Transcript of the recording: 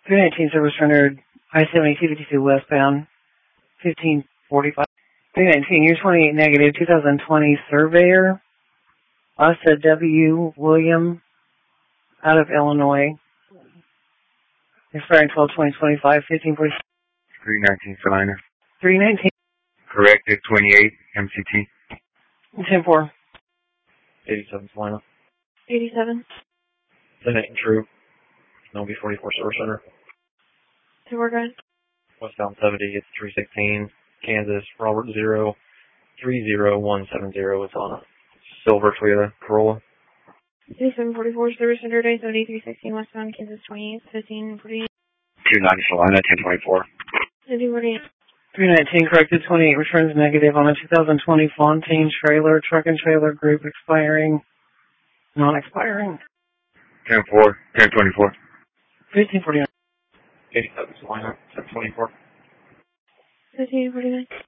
319 service rendered I-70-252 westbound, 1545. 319, year 28 negative, 2020 surveyor, Asa W. William, out of Illinois, expiring 12/20/25, 1540. 319 Salina. 319. Corrected 28 MCT. 10-4. 87 Salina. 87. 10-8 True. No B44 Service Center. 2-4 guys. Westbound 70, it's 316. Kansas, Robert 030170. It's on a silver Toyota Corolla. 8744 Service Center, Day 7316 westbound, Kansas 28, 1548. 290 Salina, 1024. 1548. 319 corrected 28 returns negative on a 2020 Fontaine trailer, truck and trailer group expiring, non-expiring. 10-4, 1024. 1549. 87 Salina, 1024. 1549.